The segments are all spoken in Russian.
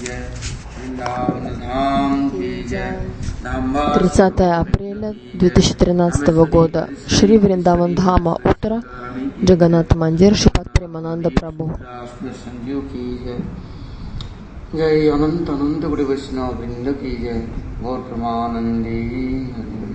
30 апреля 2013 года. Шри Вриндаван Дхама. Утро. Джаганнат Мандир. Шрипад Премананда Прабху. Jai Ananta Ananta Guru Vaishnava Vrinda ki jai. Gaur Pramanandi.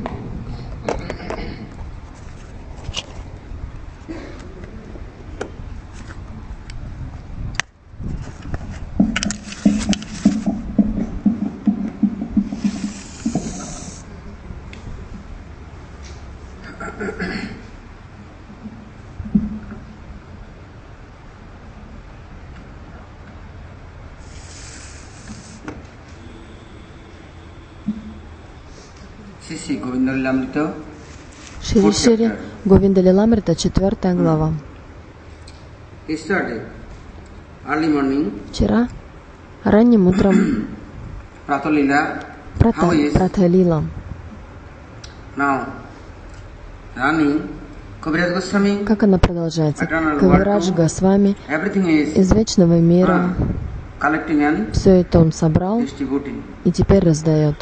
Шри Шри Говинда Лиламрита, 4 глава. Вчера, ранним утром, Пратха-лила. Как она продолжается? Кавирадж Госвами из вечного мира все это он собрал и теперь раздает.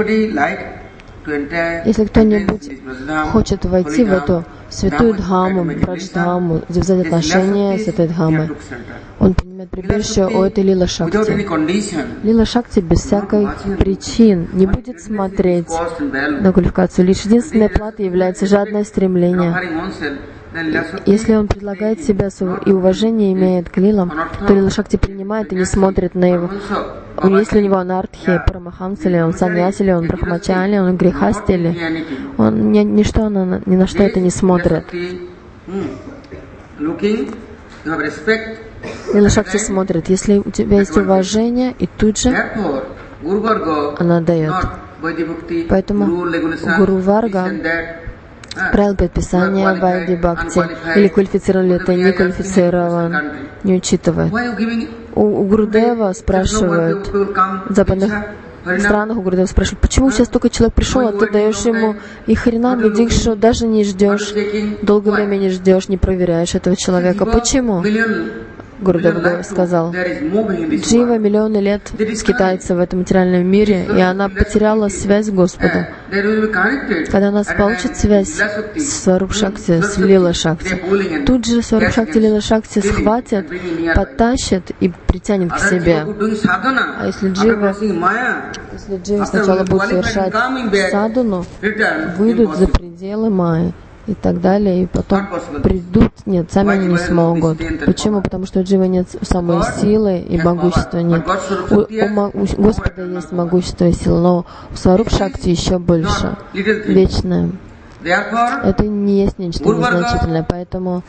Если кто-нибудь хочет войти в эту святую Дхаму, Брадждхаму, взять отношения с этой Дхамой, он принимает прибежище у этой Лила Шакти. Лила Шакти без всякой причин не будет смотреть на квалификацию. Лишь единственной платой является жадное стремление. Если он предлагает себя и уважение имеет к лилам, то Лила Шакти принимает и не смотрит на его. Если у него анархия, парамахамса, или он саньяси, или он брахмачали, он грехасти, или он ни на что это не смотрит. Лила Шакти смотрит, если у тебя есть уважение, и тут же она дает. Поэтому Гуру Варга правил предписания Вайди Бхакти, или квалифицирован ли это, не квалифицирован, не учитывает. У Гурудева спрашивают, в западных странах у Гурудева спрашивают, почему сейчас только человек пришел, а ты даешь ему и Харинам, и Дикшу, даже не ждешь, долгое время не ждешь, не проверяешь этого человека. Почему? Гурудев сказал, Джива миллионы лет скитается в этом материальном мире, и она потеряла связь с Господом. Когда она получит связь с Сваруб Шакти, с Лила Шакти, тут же Сваруб Шакти, Лила Шакти схватят, подтащат и притянет к себе. А если Джива сначала будет совершать садхану, выйдут за пределы майи и так далее, и потом придут, нет, сами они не смогут. Почему? Потому что у Джива нет самой силы и могущества нет. У Господа есть могущество и сила, но у Сваруб Шакти еще больше, вечное. Это не есть нечто незначительное, поэтому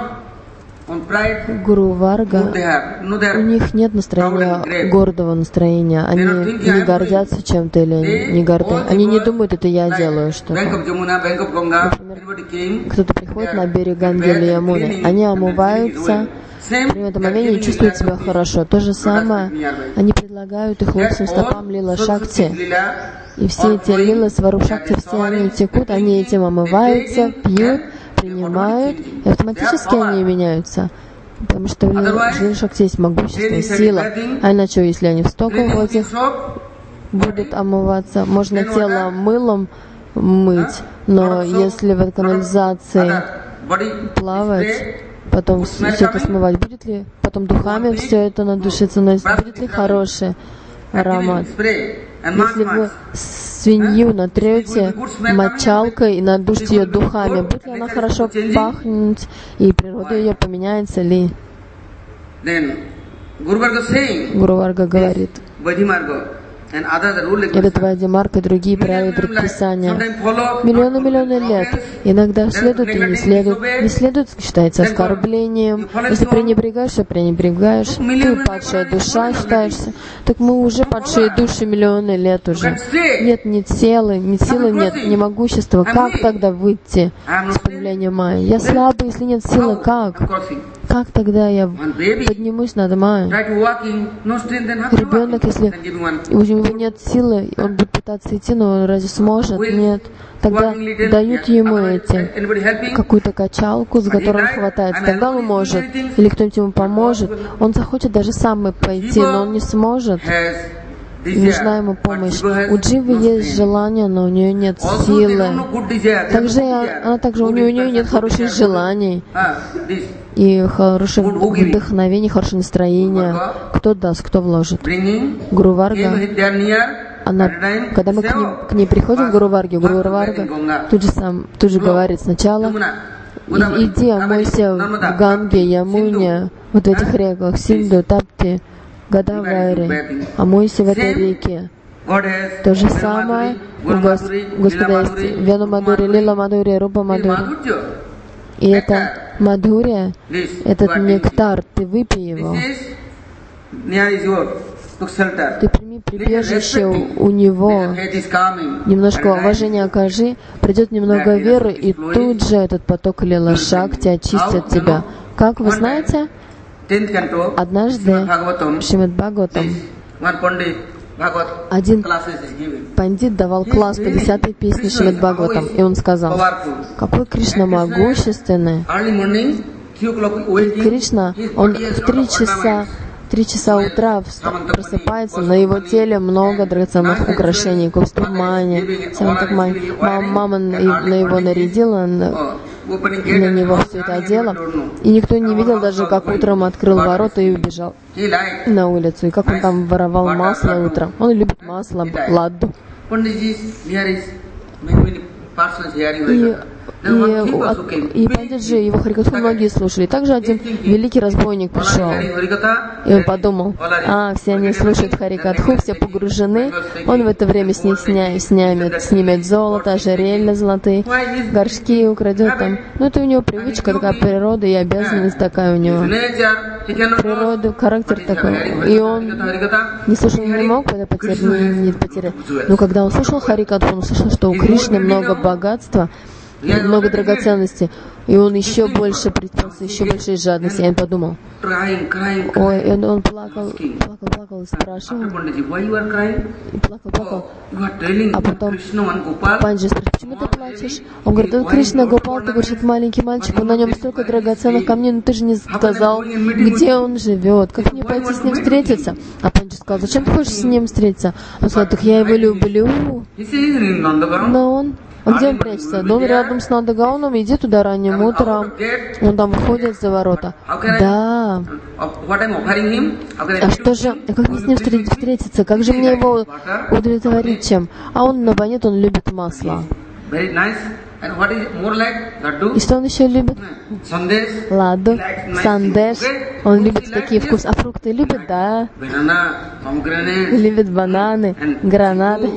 Гуру Варга, у них нет настроения, гордого настроения. Они не гордятся чем-то или не горды. Они не думают, это я делаю что-то. Например, кто-то приходит на берег Ганги или Ямуны, они омываются, при этом омовении чувствуют себя хорошо. То же самое, они предлагают их лотосным стопам Лила Шакти. И все эти Лилы, Сваруб Шакти, все они текут, они этим омываются, пьют, принимают, и автоматически они меняются. Потому что в Лила Шакти есть могущество, сила. А иначе, если они в стоковом воде будут омываться, можно тело мылом мыть, но если в канализации плавать, потом все это смывать, будет ли потом духами все это надушиться, но будет ли хороший аромат? Если вы свинью натрете мочалкой и надушите ее духами, будет ли она хорошо пахнуть, и природа ее поменяется ли? Гуру Варга говорит, этот Вайдимарг и другие правила предписания миллионы лет. Иногда следует и не следует. Не следует считается оскорблением. Если пренебрегаешь, ты падшая душа считаешься. Так мы уже падшие души миллионы лет уже. Нет ни силы, нет ни могущества. Как тогда выйти с появления майи? Я слабый, если нет силы, как? как тогда я поднимусь над Майей? Ребенок, если у него нет силы, он будет пытаться идти, но он разве сможет? Нет. Тогда дают ему какую-то качалку, за которой он хватается. Тогда он может. Или кто-нибудь ему поможет. Он захочет даже сам пойти, но он не сможет. Нужна ему помощь. У Дживы есть желание, но у нее нет силы. У нее нет хороших желаний и хорошего вдохновения, хорошего настроения. Кто даст, кто вложит? Гуру Варга. Когда мы к ней приходим, Гуру Варга тут же говорит сначала: иди, омойся в Ганге, Ямуне, вот в этих реках, Синду, Тапти, Гадавайри, омойся в этой реке. То же самое у Господа есть Вену Мадури, Лила Мадури, Рупа Мадури. И это Мадхурия, этот нектар, ты выпей его. Ты прими прибежище у него, немножко уважения окажи, придет немного веры, и тут же этот поток Лила Шакти очистит тебя. Как вы знаете, однажды в Шримад Бхагаватам один пандит давал класс по 10-й песне Шримад Бхагаватам, и он сказал: какой Кришна могущественный. И Кришна, он в 3 часа утра просыпается, на его теле много драгоценных украшений, кустурмани, мама на его нарядила, на него все это одела, и никто не видел даже, как утром открыл ворота и убежал на улицу, и как он там воровал масло утром. Он любит масло, ладду. И пандиджи, его харикатху многие слушали. Также один великий разбойник пришел, и он подумал: все они слушают харикатху, все погружены. Он в это время снимет золото, ожерелья золотые, горшки украдет там. Это у него привычка, такая природа и обязанность такая у него. Природа, характер такой. И он не слушал, не мог не потерять. Но когда он слушал харикатху, он слышал, что у Кришны много богатства, много драгоценностей, и он еще больше предпался, еще больше жадности. Я подумал, и он плакал и спрашивал, и плакал. А потом Панджи спрашивает: почему ты плачешь? Он говорит: Кришна Гопал, ты говоришь, это маленький мальчик, на нем столько драгоценных камней, но ты же не сказал, где он живет, как мне пойти с ним встретиться? А Панджи сказал: зачем ты хочешь с ним встретиться? Он сказал: так я его люблю. Но где он прячется? Да он рядом с Нандагауном, иди туда ранним утром. Он там выходит за ворота. Да. А что же, как мне с ним встретиться? Как же мне его удовлетворить чем? А он наоборот, он любит масло. И что он еще любит? Ладу, сандеш. Он любит такие вкусы. А фрукты любит? Да. Любит бананы, гранаты,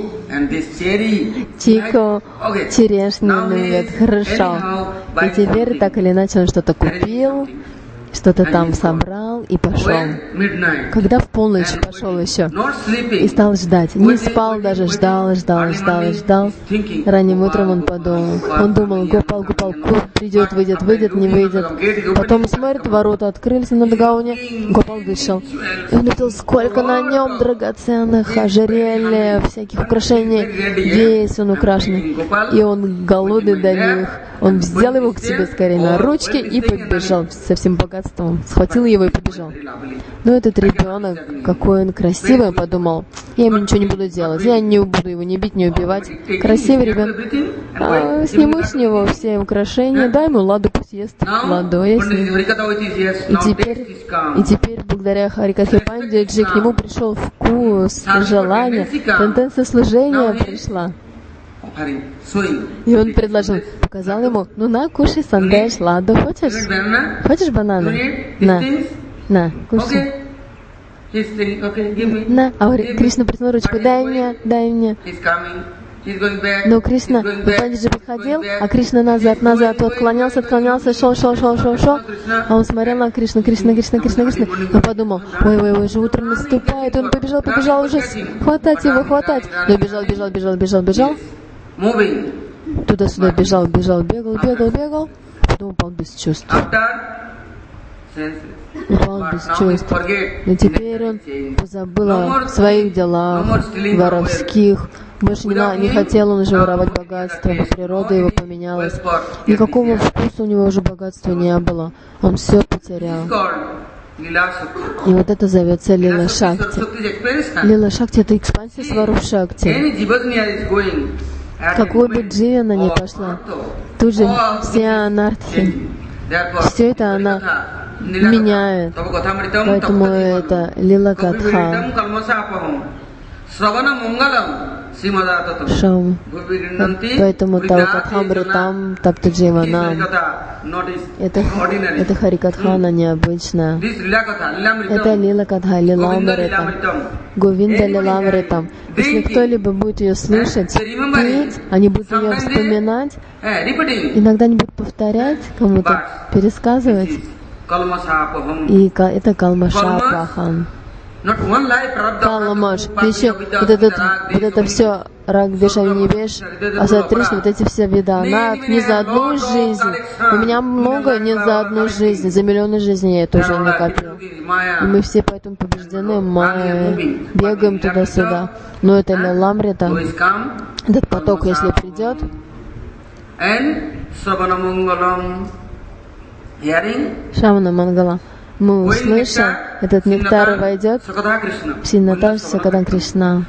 чику, черешню любит. Хорошо. И теперь так или иначе он что-то купил, что-то там собрал и пошел. Когда в полночь пошел еще и стал ждать. Не спал даже, ждал. Ранним утром он думал, Гопал, придет, выйдет, не выйдет. Потом смотрит, ворота открылись на Нандагауне, Гопал вышел. И он увидел, сколько на нем драгоценных ожерелья, всяких украшений. Весь он украшенный. И он голодный до них. Он взял его к себе скорее на ручки и побежал со всем богатством. Схватил его и побежал. Но этот ребенок, какой он красивый, я подумал, я ему ничего не буду делать. Я не буду его ни бить, ни убивать. Красивый ребенок. Сниму с него все украшения, дай ему ладу, пусть ест. Ладу, я сниму. И теперь, благодаря Харикатхе Пандиджи, к нему пришел вкус, желание, тенденция служения пришла. И он показал ему: на, кушай сандеш, ладу, хочешь? Хочешь бананы? На, кушай. На, а Кришна протянул ручку: дай мне. Но Кришна, Пандиджи подходил, а Кришна назад, отклонялся, шел. А он смотрел на Кришну. Он подумал: ой, уже утро наступает. Он побежал уже, хватать его. Но бежал. Туда-сюда бежал, бегал, потом упал без чувств. упал без чувств. Но теперь он позабыл о своих делах воровских. Больше не хотел он уже воровать богатство, природа его поменялась. Никакого вкуса у него уже богатства не было. Он все потерял. И вот это зовется Лила Шакти. Лила Шакти — это экспансия Сваруб Шакти. Какой бы дживе она ни пошла, тут же все анартхи, все это она меняет. Поэтому это Лила Катха. Шам. Поэтому Таукатхамритам Таптадживанам. Это Харикатхана необычная. Это Лила Катха, Лиламритам. Говинда Лиламритам. Если кто-либо будет ее слушать, петь, они будут ее вспоминать, иногда они будут повторять, кому-то пересказывать. И это Калмашапахан. Каламаш, еще вот это все рак, беша, небеш, асатришни, вот эти все вида, не за одну жизнь. У меня много не за одну жизнь, за миллионы жизней я это уже накопил. И мы все поэтому побеждены, мы бегаем туда-сюда. Но это Лиламрита, этот поток, если придет, Шавана Мангала, мы услышим, этот нектар войдет в Синаташ Сакадан Кришна.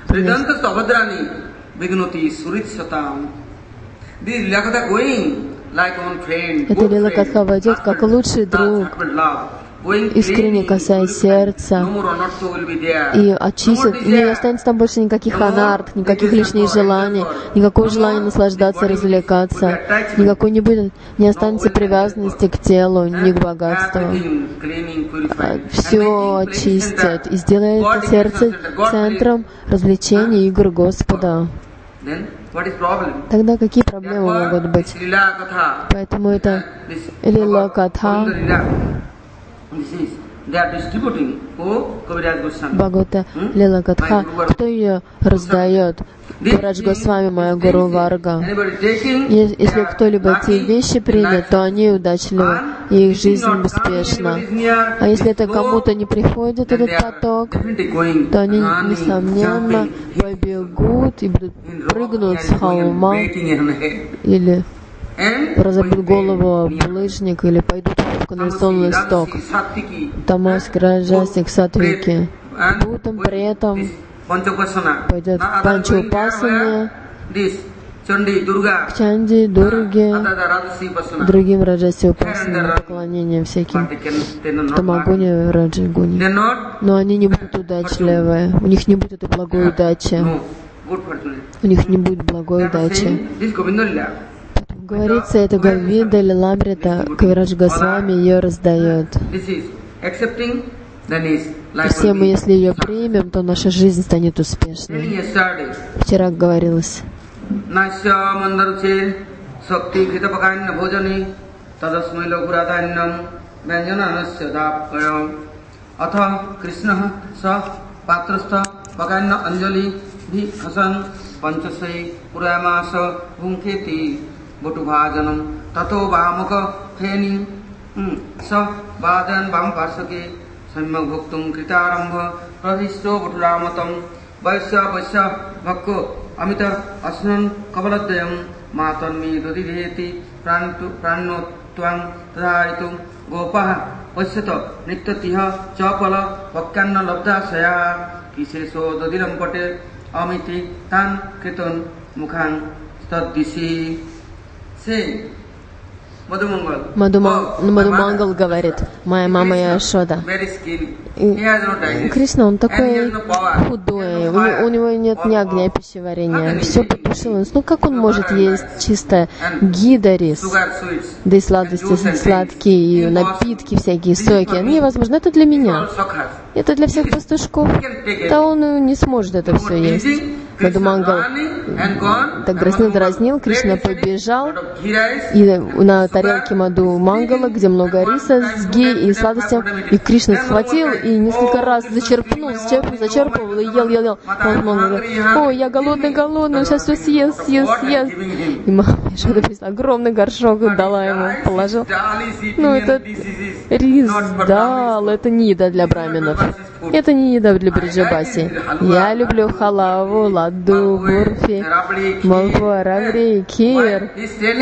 Это Лила Катха войдет как лучший друг, искренне касаясь сердца, и очистит, не останется там больше никаких анарт, никаких лишних желаний, никакого желания наслаждаться, развлекаться, никакой не останется привязанности к телу, ни к богатству. Все очистит и сделает это сердце центром развлечений игр Господа. Тогда какие проблемы могут быть? Поэтому это Лила Катха, Бхагавата Лила Катха, кто ее раздает? Кавирадж Госвами, моя Гуру Варга. Если кто-либо эти вещи примет, то они удачливы, и их жизнь беспечна. А если это кому-то не приходит, этот поток, то они, несомненно, побегут и будут прыгнуть с холма, или разобьют голову об булыжник, или пойдут в канализационный сток. Тамас, Раджасик, Сатвики. Будем при этом пойдет в Панча-упасане, к Чанди, Дурге, другим Раджаси-упасанам, поклонением всяким Тамагуне, Раджагуне. Но они не будут удачливы, у них не будет этой благой удачи. У них не будет благой удачи. Говорится, это Говинда Лиламрита, Кавирадж Госвами ее раздает. И все мы, если ее примем, то наша жизнь станет успешной. Вчера говорилось. Samyak bhaktum kritarambha pravisto bhatulamatam vaisya vaisya bhakko amita asnan kavaladayam matanmi dodidheti pranno tvang tadharitum gopaha vaisyato nityatiha chapala vakyanna labdha saya kiseso dodiram pate amiti tan kritan mukhang stadisi. Say Мадхумангал говорит, моя мама Яшода. Кришна, он такой худой, у него нет ни огня пищеварения, все потушилось. Ну как он может есть чисто ги да рис, да и сладости сладкие, и напитки всякие, соки? Невозможно, это для меня. Это для всех пастушков. Да он не сможет это все есть. Мадхумангал так дразнил, Кришна побежал, и на тарелке Мадхумангала, где много риса с ги и сладостям, и Кришна схватил и несколько раз зачерпнул, и ел. Мадхумангал говорит, ой, я голодный, сейчас все съест. И Шуда принесла огромный горшок и дала ему, положил. Ну, это рис, дал, это не еда для браминов. Это не еда для бриджабаси. Я люблю халаву, ладу, бурфи, малпуа, рабри, кир.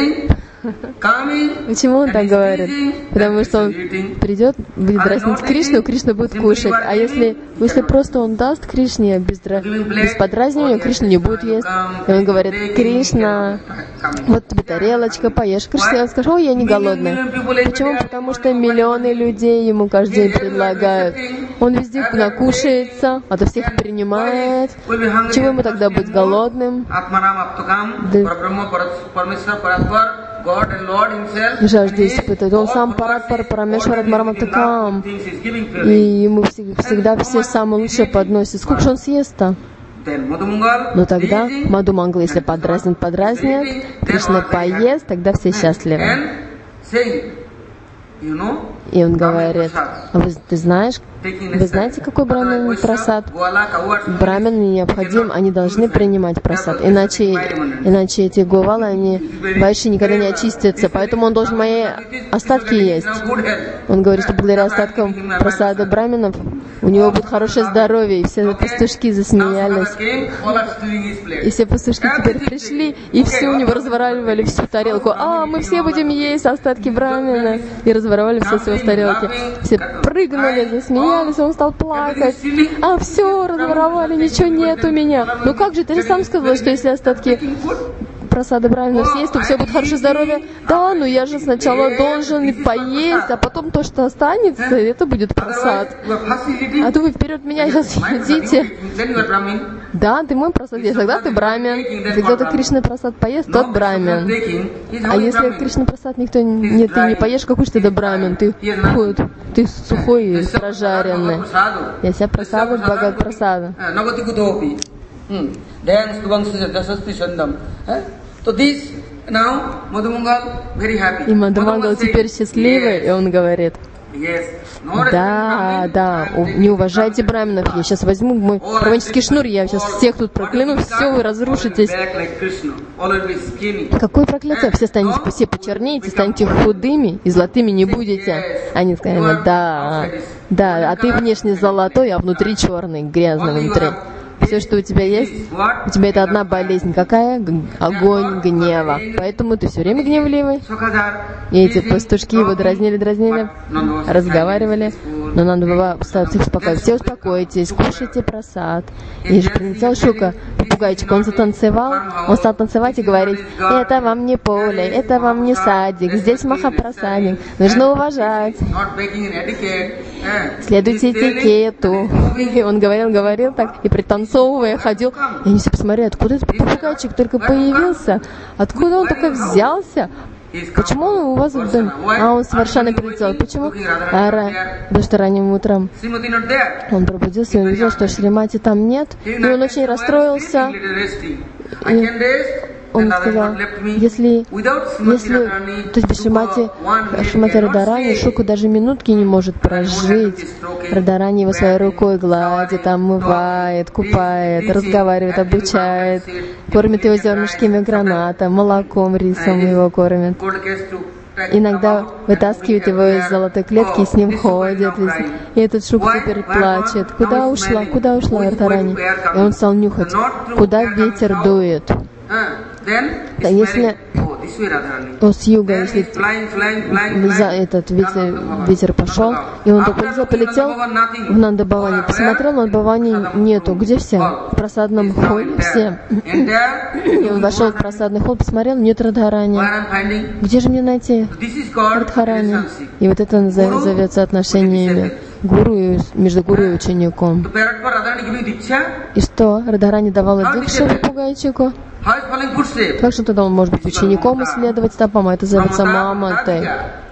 Почему он так говорит? Потому что он придет, будет дразнить Кришну, Кришна будет кушать. А если просто он даст Кришне без подразнивания, Кришна не будет есть. И он говорит: Кришна, вот тебе тарелочка, поешь. Кришна скажет: ой, я не голодный. Почему? Потому что миллионы людей ему каждый день предлагают. Он везде накушается, а то всех принимает. Чего ему тогда быть голодным? Жажду испытывает. Он сам Паратпар Парамешварат Мараматакам. И ему всегда все самое лучшее подносят. Сколько же он съест-то? Но тогда Мадхумангала, если подразнит, Кришна поест, тогда все счастливы. И он говорит: вы знаете, какой брамин прасад? Брамины необходим, они должны принимать прасад. Иначе эти гувалы, они больше никогда не очистятся. Поэтому он должен мои остатки есть. Он говорит, что благодаря остаткам прасада браминов у него будет хорошее здоровье. И все пастушки засмеялись. И все пастушки теперь пришли, и все у него разворачивали всю тарелку. Мы все будем есть остатки брамина. И разворовали все свои тарелки. Все прыгнули, засмеялись, он стал плакать. Все, разворовали, ничего нет у меня. Ну как же, ты же сам сказал, что если остатки прасады правильно съесть, то все будет хорошее здоровье. Да, но я же сначала должен поесть, а потом то, что останется, это будет прасад. А то вы вперед меня сейчас едите. Да, ты мой прасад есть, тогда ты брамин. Если кто-то Кришна прасад поест, тот брамин. А если Кришна прасад ты не поешь, какой же ты брамин? Ты сухой и прожаренный. Я себя прасада, богат прасада. И Мадхумангал теперь счастливый, и он говорит: да, не уважайте браминов. Я сейчас возьму мой правенческий шнур, я сейчас всех тут прокляну, все, вы разрушитесь. Какое проклятие? Все почернеете, станете худыми и золотыми не будете. Они сказали: да, а ты внешне золотой, а внутри черный, грязный внутри. Все, что у тебя есть, у тебя это одна болезнь. Какая? Огонь гнева. Поэтому ты все время гневливый. И эти пастушки его дразнили, разговаривали. Но надо было их успокоить. Все успокойтесь, кушайте прасад. И же прилетел Шука, попугайчик. Он затанцевал, он стал танцевать и говорить: это вам не поле, это вам не садик, здесь махапрасадик. Нужно уважать. Следуйте этикету. И он говорил так, и пританцовывая ходил. И они все посмотрели: откуда этот попугайчик только появился? Откуда он только взялся? Почему он у вас в доме? Он совершенно прилетел. Почему? Потому что ранним утром он пробудился и увидел, что Шримати там нет. И он очень расстроился. И он сказал: если то есть без Шримати Радарани, Шука даже минутки не может прожить. Радарани его своей рукой гладит, омывает, купает, разговаривает, обучает, кормит его зернышками граната, молоком, рисом его кормит. Иногда вытаскивает его из золотой клетки и с ним ходит. И этот Шука теперь плачет. Куда ушла Радарани? И он стал нюхать, куда ветер дует. Если с юга, если этот ветер пошел, и он только полетел в Нанда-Бавани, посмотрел, Нанда-Бавани нету. Где все? В просадном холле все. И он вошел в просадный холл, посмотрел, нет Радхарани. Где же мне найти Радхарани? И вот это зовется отношениями между гуру и учеником. И что? Радхарани давала дикшу попугайчику? Как же тогда он может быть учеником и следовать стопам? Это зовется маматой.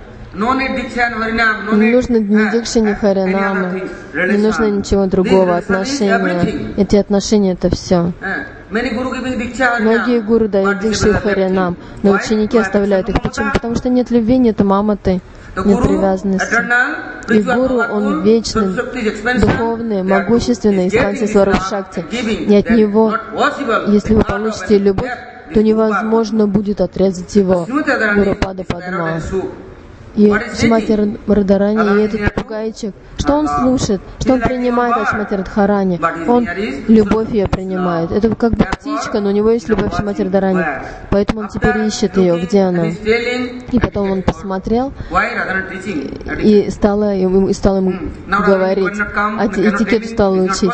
Не нужно ни дикши, ни харинамы. Не нужно ничего другого, отношения. Эти отношения — это все. Многие гуру дают дикши и харинам, но ученики оставляют их. Почему? Потому что нет любви, нет маматы, нет привязанности. И гуру, он вечный, духовный, могущественный, экспансия Сварупа Шакти. И от него, если вы получите любовь, то невозможно будет отрезать его. Гурупада Падма. И Шримати Радхарани, и этот попугайчик, что он слушает, что он принимает от Шримати Радхарани? Он любовь ее принимает. Это как бы птичка, но у него есть любовь к Шримати Радхарани. Поэтому он теперь ищет ее, где она. И потом он посмотрел и стал ему говорить, этикету стал учить.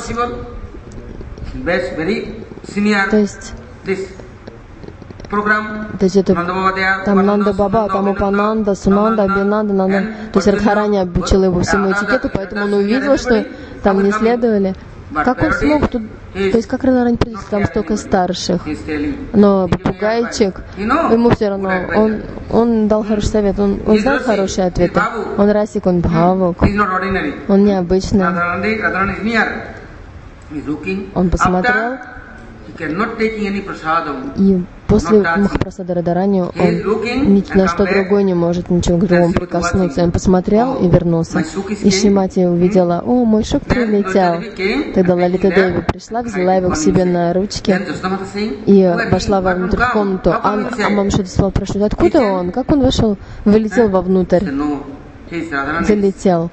То есть это там Нанда Баба, там Упананда, Сунанда, Абинанда, Нанда. То есть Радхарани обучил его всему этикету, поэтому он увидел, что там не следовали. Как он смог тут, то есть как Радхарани придет, там столько старших. Но попугайчик, ему все равно, он дал хороший совет, он дал хорошие ответы. Он расик, он бхавок, он необычный. Он посмотрел, и после Махапрасада Радхарани он ни на что другое не может ничего к другому прикоснуться. Он посмотрел и вернулся. И Шримати увидела, о, мой шук прилетел. Тогда Лалита Деви пришла, взяла его к себе на ручки и вошла вовнутрь в комнату. А Мамшута спрашивает, откуда он? Как он вышел? Вылетел вовнутрь. Залетел.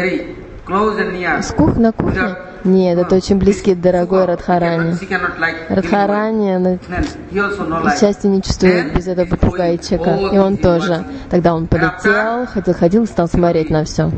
С кухни на кухне? Нет, это очень близкий, дорогой Радхарани. Радхарани, она счастья не чувствует без этого попугайчика. И он тоже. Тогда он полетел, ходил и стал смотреть на все.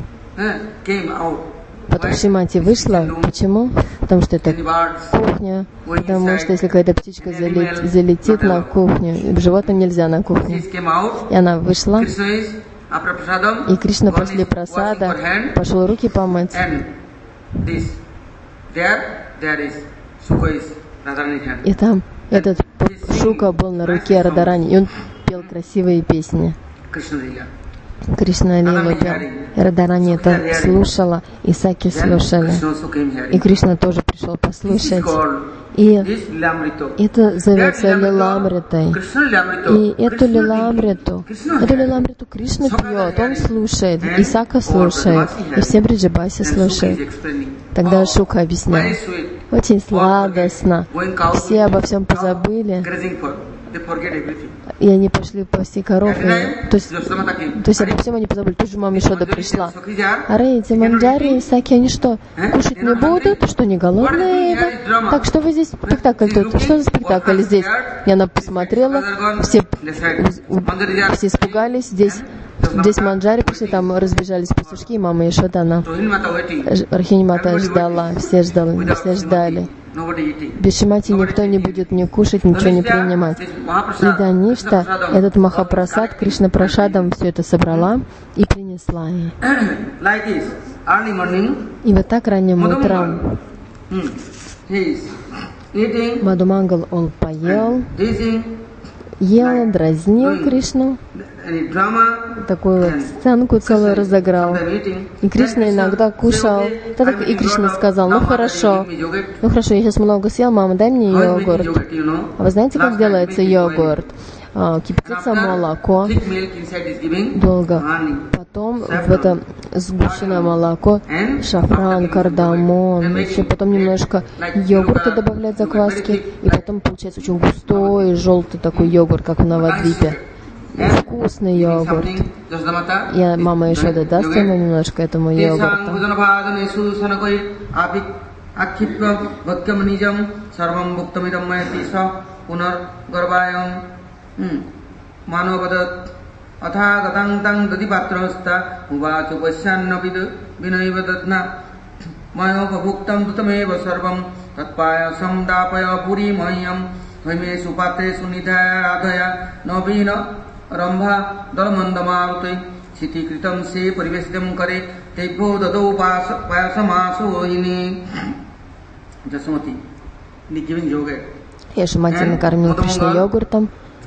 Потом Шримати вышла. Почему? Потому что это кухня. Потому что если какая-то птичка залетит на кухню, животным нельзя на кухню. И она вышла. И Кришна после прасада пошел руки помыть. И там этот Шука был на руке Радхарани, и он пел красивые песни. Кришна Лилу пел. И Радхарани это слушала, и Саки слушали. И Кришна тоже пришел послушать. И это зовется Лиламритой. И эту Лиламриту Кришна пьет, он слушает, и Сака слушает, и все Бриджабаси слушают. Тогда Шука объяснял. Очень сладостно. Все обо всем позабыли. И они пошли пасти коров. То есть обо всем они позабыли. Тут же мама Ешода пришла. Аре, эти манджари и Саки, они что, кушать не будут? Что, не голодные? Так, что вы здесь, спектакль тут? Что за спектакль здесь? И она посмотрела, все испугались. Здесь манджари пришли, там разбежались пастушки, и мама Ешода, она Рахини Мата ждала, все ждали. Без Шримати никто не будет ни кушать, ничего не принимать. И Даништа, этот Махапрасад, Кришна Прашадам все это собрала и принесла ей. И вот так ранним утром Мадхумангал, он поел, ел, дразнил Кришну, такую вот сценку целую разыграл. И Кришна иногда кушал. И Кришна сказал, ну хорошо, я сейчас много съел, мама, дай мне йогурт. А вы знаете, как делается йогурт? Кипятится молоко долго. Потом в это сгущенное молоко шафран, кардамон, еще потом немножко йогурта добавлять, закваски. И потом получается очень густой, желтый такой йогурт, как в Навадвипе. Вкусный йогурт. И мама Ешода даст ему немножко этому йогурта. Rambha Dalmandamarutai Siti Kritam Se Parivesidam Kare Tebho Dado Payasamasu Ini Jasmati giving yogurt. И Шримати накормил Кришну йогуртом.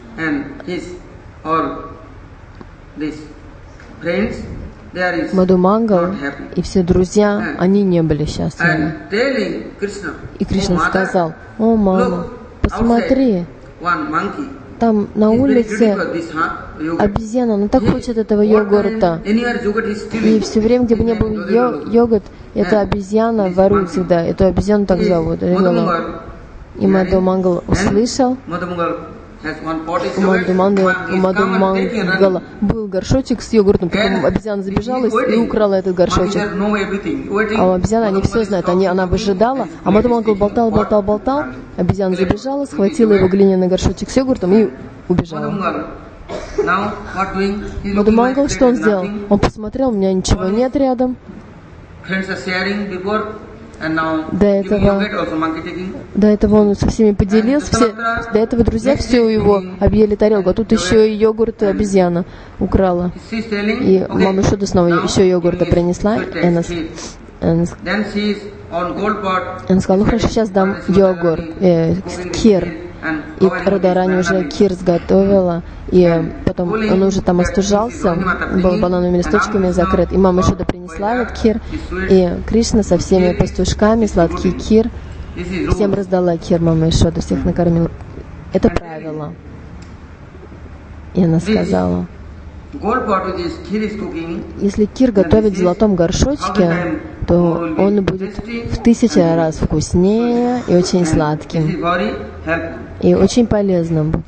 Мадхумангал и все друзья, они не были счастливы. И Кришна сказал, о, мама, посмотри, там на улице обезьяна, она так хочет этого йогурта. И все время, где бы ни был йогурт, эта обезьяна ворует всегда. Эту обезьяну так зовут. И Мадхумангал услышал У Мадхумангала был горшочек с йогуртом, потом обезьяна забежала и украла этот горшочек. А у обезьяны они все знают, она выжидала, а Мадхумангал болтал, обезьяна забежала, схватила его глиняный горшочек с йогуртом и убежала. Мадхумангал, что он сделал? Он посмотрел, у меня ничего нет рядом. До этого он со всеми поделился, до этого друзья все его объели тарелку, а тут еще и йогурт обезьяна украла. И мама Шуда снова еще йогурта принесла, и она сказала, ну хорошо, сейчас дам йогурт, кир. И Радарани уже кир сготовила, и потом он уже там остужался, был банановыми листочками закрыт. И мама Шуда принесла этот кир, и Кришна со всеми пастушками сладкий кир, всем раздала кир мама Шуда, всех накормила. Это правило. И она сказала, если кир готовить в золотом горшочке, то он будет в 1000 раз вкуснее и очень сладким, и очень полезным будет.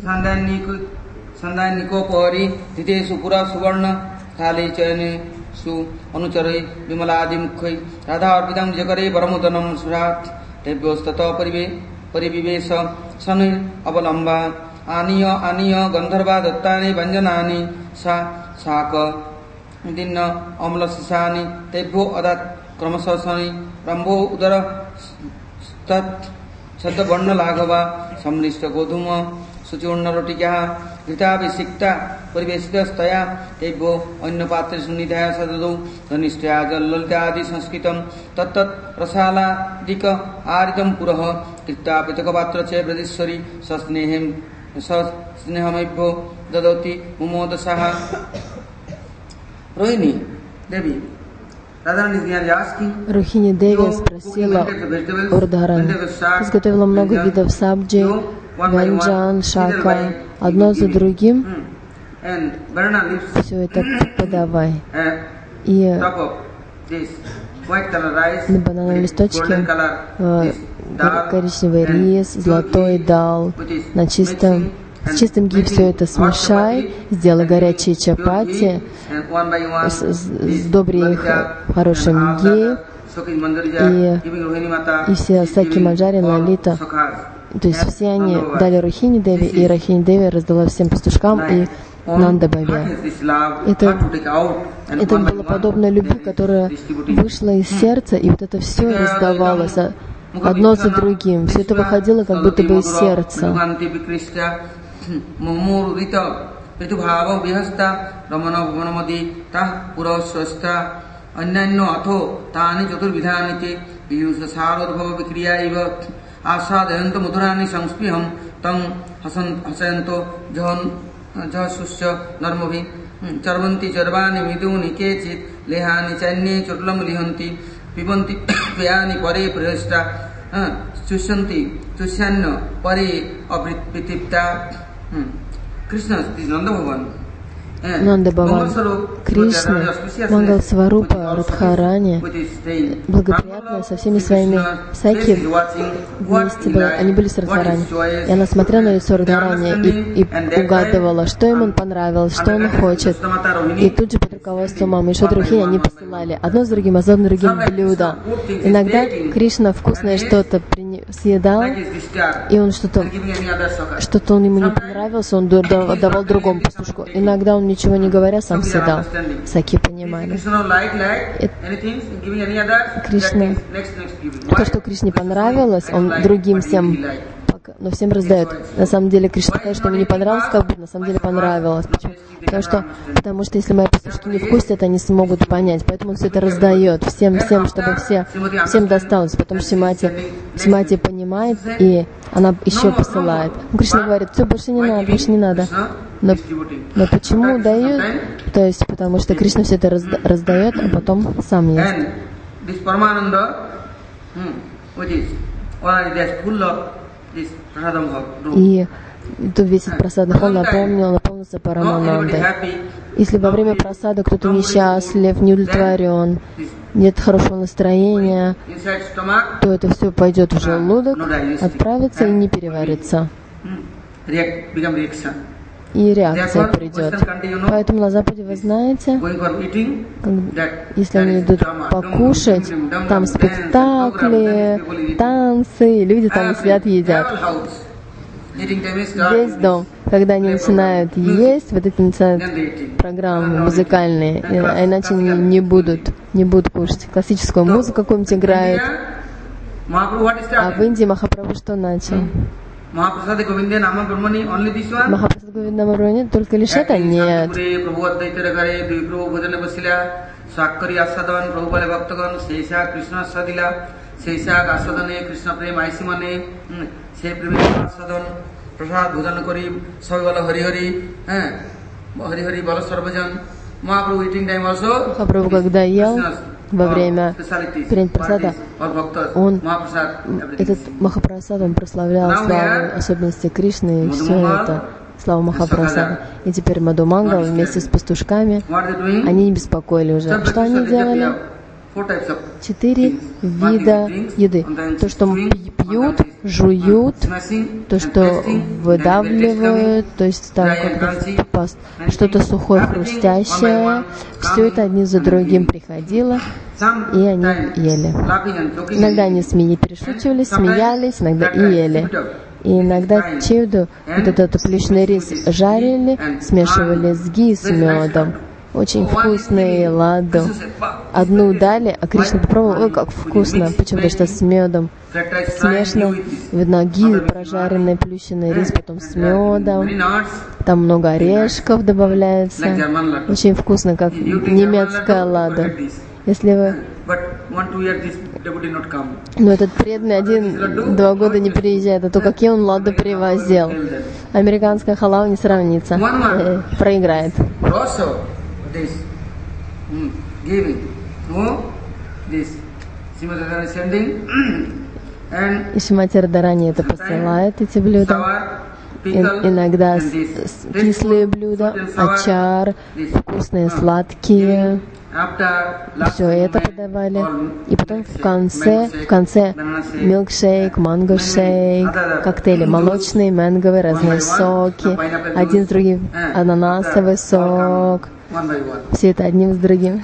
Aniya gandharva dattani vanjanani saka dinna amla sisani tebho adat kramasasani rambho udara stat chadda varna laghava samnishta godhuma suchurna rotikya grita visikta parivesita staya tebho anya patre sunnidhaya sadadu dhanistya jallalita adi sanskritam tattat rasala dika aridam puraha tirta pitaka patra che pradishwari sasnehem स्नेहमभ्यो ददौति मुमोदसः Rohini Devi. Рухини Деви спросила Урдхарани, ты изготовила много видов сабджи, ванджан, шака, одно за другим, все это подавай. И на банановом листочке коричневый рис, золотой дал, с чистым ги все это смешай, сделай горячие чапати, сдобри их хорошим ги, и все саки манджари, лалита, то есть все они дали Рухини Деви, и Рухини Деви раздала всем пастушкам и Нанда Бабе. Это было подобно любви, которая вышла из сердца, и вот это все раздавалось одно за другим. Все это выходило как будто бы из сердца. Charvanti charvani viduni kechit lehani channi chutlam lihanti pibanti payani pare prashta chushanti chusyanna pare apritipta. Krishna is Nanda Bhavan. Нанда Бхаван, Кришна, Мангал Сварупа, Радхарани, благоприятная со всеми своими саки вместе была. Они были с Радхарани. И она смотрела на лицо Радхарани и угадывала, что ему понравилось, что он хочет. И тут же под руководством мамы и Шодрухи они посылали одно с другим, блюда. Иногда Кришна вкусное что-то съедал, и он что-то он ему не понравилось, он давал другому пастушку. Иногда он, ничего не говоря, сам съедал. Саки понимали. Кришна, то, что Кришне понравилось, он другим всем, но всем раздает. На самом деле Кришна сказал, что ему не понравилось, как бы на самом деле понравилось. Почему? Потому что если мои пастушки не вкусят, они смогут понять. Поэтому он все это раздает всем, чтобы всем досталось. Потом Шимати понимает, и она еще посылает. Кришна говорит, все, больше не надо. Но почему дают? То есть, потому что Кришна все это раздает, а потом сам ест. И тут весь этот просадный хол наполнился Параманандой. Если во время просада кто-то несчастлив, не удовлетворен, нет хорошего настроения, то это все пойдет в желудок, отправится и не переварится. и реакция придет. Поэтому на Западе, вы знаете, если они идут покушать, там спектакли, танцы, люди там сидят и едят. Весь дом. Когда они начинают есть, вот эти начинают программы музыкальные, а иначе не будут кушать. Классическую музыку какую-нибудь играют. А в Индии Махапрабху что начал? Махапрасад Говинда Нама Брахмани, только лишь это? Нет. Махапрабху, когда ел, во время прасада, он, этот Махапрасад, он прославлял славу особенности Кришны и все это, славу Махапрасада. И теперь Мадху-Мангал вместе с пастушками, они не беспокоили уже. Что они делали? 4 вида еды. То, что пьют, жуют, то, что выдавливают, то есть там как-то что-то сухое, хрустящее. Все это одни за другим приходило, и они ели. Иногда они перешучивались, смеялись, иногда и ели. И иногда чеду, вот этот плющный рис жарили, смешивали с ги с медом. Очень вкусный ладу. Одну дали, а Кришна попробовал, ой, как вкусно. Почему? Потому что с медом смешно. Видно, ги, прожаренный плющенный рис, потом с медом. Там много орешков добавляется. Очень вкусно, как немецкая лада. Если вы... Но этот преданный 1-2 года не приезжает, а то какие он ладу привозил. Американская халава не сравнится. Проиграет. И Шримати Радхарани это посылает, эти блюда. Иногда кислые блюда, ачар, вкусные, сладкие. Все это подавали. И потом в конце милкшейк, манго-шейк, коктейли молочные, манговые, разные соки, один с другим, ананасовый сок. Все это одним с другим.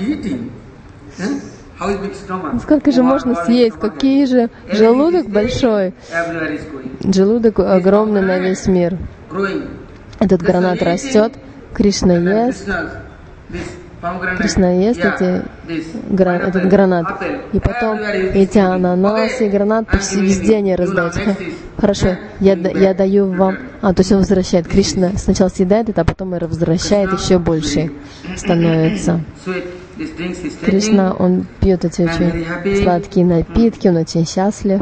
Сколько же можно съесть? Какие же? Желудок большой. Желудок огромный на весь мир. Этот гранат растет, Кришна ест. Кришна ест этот гранат. И потом эти ананасы и гранат везде они раздаются. Хорошо, я даю вам... то есть он возвращает. Кришна сначала съедает это, а потом и возвращает, еще больше становится. Кришна, он пьет эти очень сладкие напитки, он очень счастлив.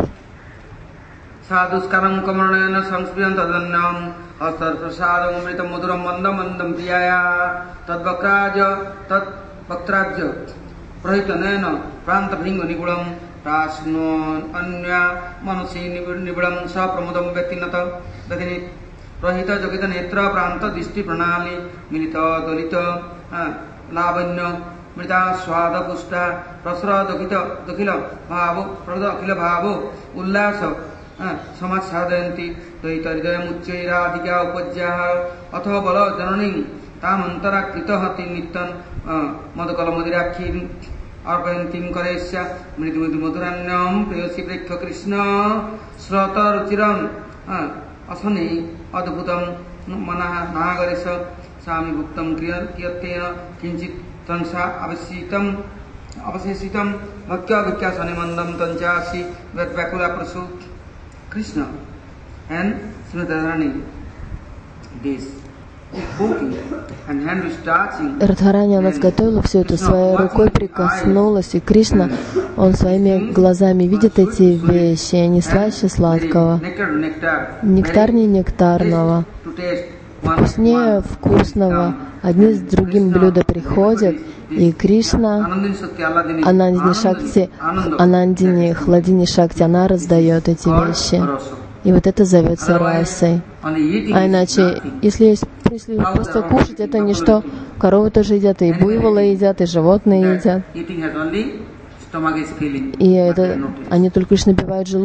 Mrita swada pusta prasra dakila bhavo prada akila bhavo ullasa samad sadhayanti daitarida mucchaira adhika upajyaha atha bala jananing tam antara kritahati nittan madakala madirakhin arpayantim karesya mridu madhuranyam prayasi prekha krishna srata ruchiram asani adbhutam manaha nagaresa sami bhuktam kriyattena kinchit Tansa avasesitam bhakya sanimandam tanchasi vakula prasu Krishna and Srimati Radharani this cooking and hand starting. Радхарани, она сготовила все это, своей рукой прикоснулась, и Кришна, он своими глазами видит эти вещи, они слаще сладкого, нектарнее нектарного, вкуснее вкусного. Одни с другим блюда приходят, и Кришна, Анандини Шакти, Анандини Хладини Шакти, она раздает эти вещи. И вот это зовется расой. А иначе, если просто кушать, это ничто. Коровы тоже едят, и буйволы едят, и животные едят. И это, они только лишь набивают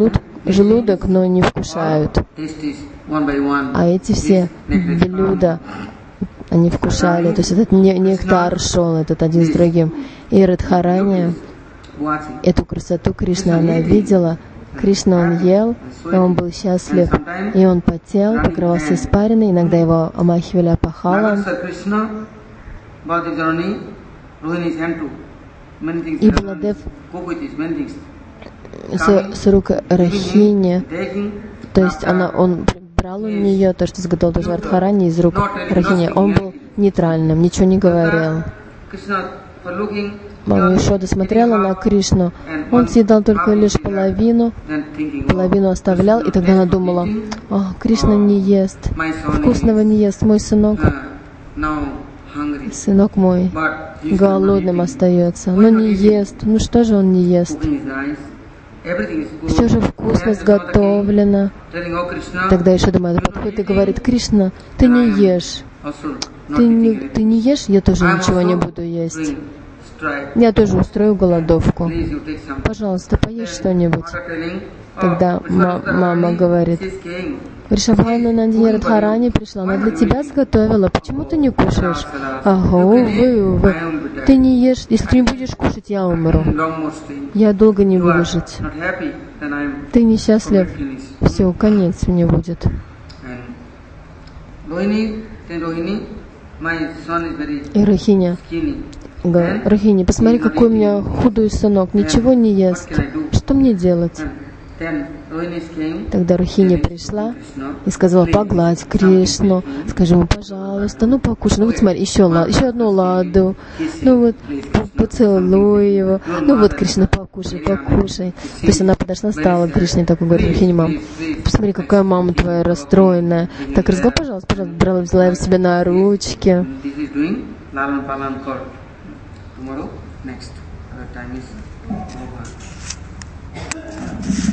желудок, но не вкушают. А эти все блюда, они вкушали, то есть этот нектар шел, этот один с другим. И Радхарани, эту красоту Кришна, она видела. Кришна, он ел, и он был счастлив, и он потел, покрывался испариной, иногда его омахивали опахалом. И Баладев с рук Рахини, то есть он брал у нее то, что сготовил тоже Радхарани из рук Рахини. Он был нейтральным, ничего не говорил. Мама Ешода смотрела на Кришну, он съедал только лишь половину оставлял, и тогда она думала: Кришна не ест, вкусного не ест, мой сынок мой голодным остается, но не ест, ну что же он не ест? Все же вкусно сготовлено. Тогда Ешода Мата подходит и говорит: Кришна, ты не ешь, ты не ешь, я тоже ничего не буду есть. Я тоже устрою голодовку. Пожалуйста, поешь что-нибудь. Тогда мама говорит: Вришабхану Нандини Радхарани пришла, она для тебя сготовила, почему ты не кушаешь? Ага, увы. Ты не ешь, если ты не будешь кушать, я умру. Я долго не буду жить. Ты несчастлив, все, конец мне будет. И Рахини, посмотри, какой у меня худой сынок, ничего не ест. Что мне делать? Тогда Рахини пришла и сказала: погладь Кришну, скажи ему: пожалуйста, ну покушай, ну вот смотри, еще одну ладу, ну вот поцелуй его, ну вот, Кришна, покушай. То есть она подошла, стала Кришне, такой говорит: Рахини, мам, посмотри, какая мама твоя расстроенная. Так разговор, пожалуйста, взяла его себе на ручки. Tomorrow, next. Our time is over.